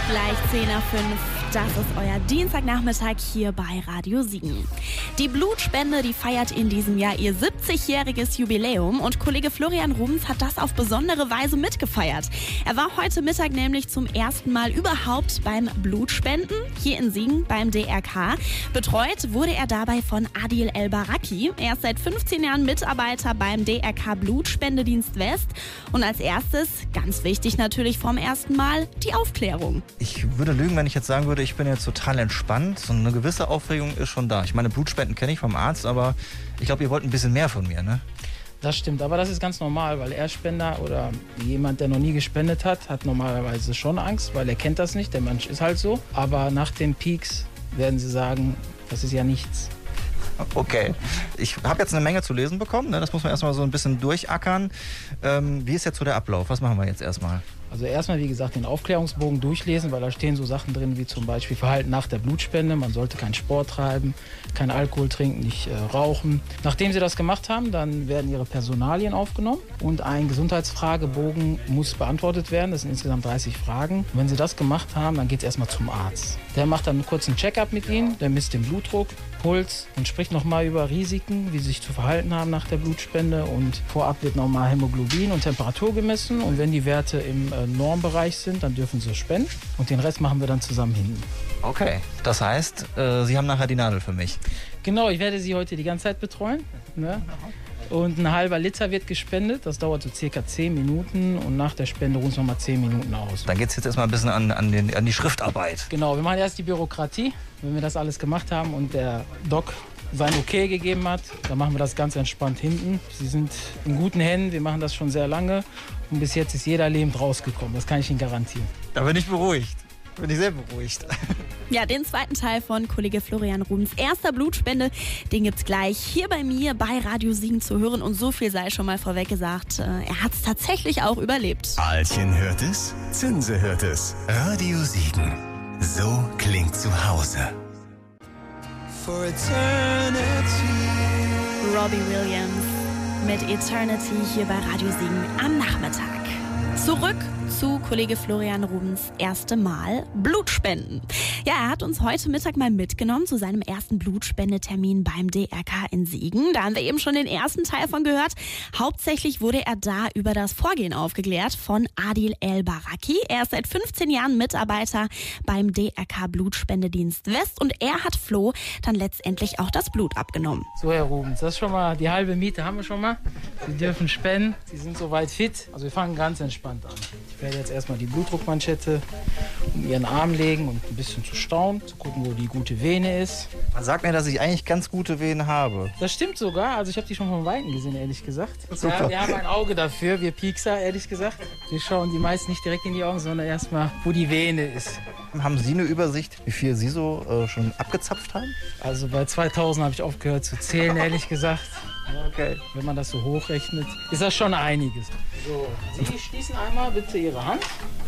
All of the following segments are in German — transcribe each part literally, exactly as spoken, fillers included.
Gleich zehn nach fünf, das ist euer Dienstagnachmittag hier bei Radio Siegen. Die Blutspende, die feiert in diesem Jahr ihr siebzigjähriges Jubiläum und Kollege Florian Rubens hat das auf besondere Weise mitgefeiert. Er war heute Mittag nämlich zum ersten Mal überhaupt beim Blutspenden hier in Siegen beim D R K. Betreut wurde er dabei von Adil El-Baraki. Er ist seit fünfzehn Jahren Mitarbeiter beim D R K Blutspendedienst West. Und als erstes, ganz wichtig natürlich vom ersten Mal, die Aufklärung. Ich würde lügen, wenn ich jetzt sagen würde, ich bin jetzt total entspannt. So eine gewisse Aufregung ist schon da. Ich meine, Blutspenden kenne ich vom Arzt, aber ich glaube, ihr wollt ein bisschen mehr von mir, ne? Das stimmt, aber das ist ganz normal, weil Erstspender oder jemand, der noch nie gespendet hat, hat normalerweise schon Angst, weil er kennt das nicht, der Mensch ist halt so. Aber nach den Peaks werden sie sagen, das ist ja nichts. Okay. Ich habe jetzt eine Menge zu lesen bekommen, ne? Das muss man erstmal so ein bisschen durchackern. Ähm, wie ist jetzt so der Ablauf? Was machen wir jetzt erstmal? Also erstmal, wie gesagt, den Aufklärungsbogen durchlesen, weil da stehen so Sachen drin wie zum Beispiel Verhalten nach der Blutspende. Man sollte keinen Sport treiben, keinen Alkohol trinken, nicht äh, rauchen. Nachdem Sie das gemacht haben, dann werden Ihre Personalien aufgenommen und ein Gesundheitsfragebogen muss beantwortet werden. Das sind insgesamt dreißig Fragen. Und wenn Sie das gemacht haben, dann geht es erstmal zum Arzt. Der macht dann einen kurzen Check-up mit Ihnen, der misst den Blutdruck, Puls und spricht nochmal über Risiken, wie sie sich zu verhalten haben nach der Blutspende. Und vorab wird nochmal Hämoglobin und Temperatur gemessen. Und wenn die Werte im äh, Normbereich sind, dann dürfen sie spenden. Und den Rest machen wir dann zusammen hinten. Okay, das heißt, äh, Sie haben nachher die Nadel für mich. Genau, ich werde Sie heute die ganze Zeit betreuen. Ne? Und ein halber Liter wird gespendet. Das dauert so circa zehn Minuten. Und nach der Spende ruhen es nochmal zehn Minuten aus. Dann geht es jetzt erstmal ein bisschen an, an, den, an die Schriftarbeit. Genau, wir machen erst die Bürokratie. Wenn wir das alles gemacht haben und der Doc sein Okay gegeben hat, dann machen wir das ganz entspannt hinten. Sie sind in guten Händen, wir machen das schon sehr lange und bis jetzt ist jeder lebend rausgekommen, das kann ich Ihnen garantieren. Da bin ich beruhigt, da bin ich sehr beruhigt. Ja, den zweiten Teil von Kollege Florian Rubens erster Blutspende, den gibt's gleich hier bei mir bei Radio Siegen zu hören und so viel sei schon mal vorweg gesagt, er hat's tatsächlich auch überlebt. Ahlchen hört es, Zinse hört es, Radio Siegen. So klingt zu Hause. For eternity. Robbie Williams mit Eternity hier bei Radio Siegen am Nachmittag. Zurück zu Kollege Florian Rubens erste Mal Blutspenden. Ja, er hat uns heute Mittag mal mitgenommen zu seinem ersten Blutspendetermin beim D R K in Siegen. Da haben wir eben schon den ersten Teil von gehört. Hauptsächlich wurde er da über das Vorgehen aufgeklärt von Adil El-Baraki. Er ist seit fünfzehn Jahren Mitarbeiter beim D R K Blutspendedienst West und er hat Flo dann letztendlich auch das Blut abgenommen. So, Herr Rubens, das ist schon mal die halbe Miete haben wir schon mal. Sie dürfen spenden, Sie sind soweit fit. Also wir fangen ganz entspannt an. Ich werde jetzt erstmal die Blutdruckmanschette um Ihren Arm legen und ein bisschen zu staunen, zu gucken, wo die gute Vene ist. Man sagt mir, dass ich eigentlich ganz gute Venen habe. Das stimmt sogar, also ich habe die schon von Weitem gesehen, ehrlich gesagt. Super. Ja, wir haben ein Auge dafür, wir Piekser, ehrlich gesagt. Wir schauen die meisten nicht direkt in die Augen, sondern erstmal, wo die Vene ist. Haben Sie eine Übersicht, wie viel Sie so äh, schon abgezapft haben? Also bei zweitausend habe ich aufgehört zu zählen, ehrlich gesagt. Okay. Wenn man das so hochrechnet, ist das schon einiges. So, Sie schließen einmal bitte Ihre Hand,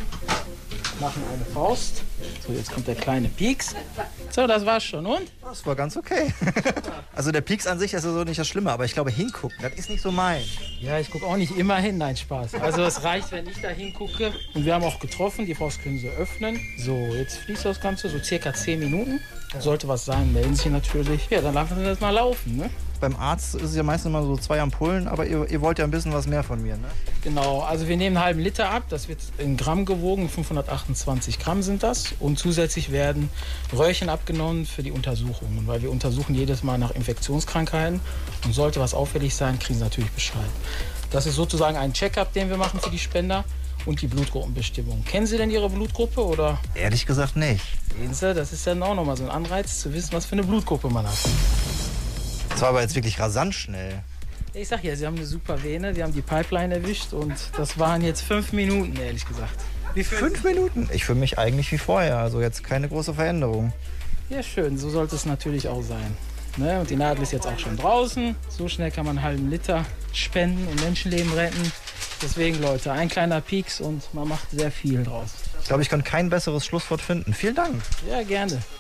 machen eine Faust. So, jetzt kommt der kleine Pieks. So, das war's schon. Und? Das war ganz okay. Also der Pieks an sich ist ja so nicht das Schlimme, aber ich glaube, hingucken, das ist nicht so mein. Ja, ich gucke auch nicht immer hin. Nein, Spaß. Also es reicht, wenn ich da hingucke. Und wir haben auch getroffen, die Faust können Sie öffnen. So, jetzt fließt das Ganze so circa zehn Minuten. Sollte was sein, melden Sie natürlich. Ja, dann lassen Sie das mal laufen, ne? Beim Arzt ist es ja meistens immer so zwei Ampullen, aber ihr, ihr wollt ja ein bisschen was mehr von mir, ne? Genau, also wir nehmen einen halben Liter ab, das wird in Gramm gewogen, fünfhundertachtundzwanzig Gramm sind das. Und zusätzlich werden Röhrchen abgenommen für die Untersuchungen, weil wir untersuchen jedes Mal nach Infektionskrankheiten. Und sollte was auffällig sein, kriegen Sie natürlich Bescheid. Das ist sozusagen ein Check-up, den wir machen für die Spender. Und die Blutgruppenbestimmung. Kennen Sie denn Ihre Blutgruppe, oder? Ehrlich gesagt nicht. Sehen Sie, das ist dann auch nochmal so ein Anreiz, zu wissen, was für eine Blutgruppe man hat. Das war aber jetzt wirklich rasant schnell. Ich sag ja, Sie haben eine super Vene, Sie haben die Pipeline erwischt und das waren jetzt fünf Minuten, ehrlich gesagt. Wie fünf Minuten? Ich fühle mich eigentlich wie vorher, also jetzt keine große Veränderung. Ja, schön, so sollte es natürlich auch sein. Ne? Und die Nadel ist jetzt auch schon draußen. So schnell kann man einen halben Liter spenden und Menschenleben retten. Deswegen, Leute, ein kleiner Pieks und man macht sehr viel draus. Ich glaube, ich kann kein besseres Schlusswort finden. Vielen Dank. Ja, gerne.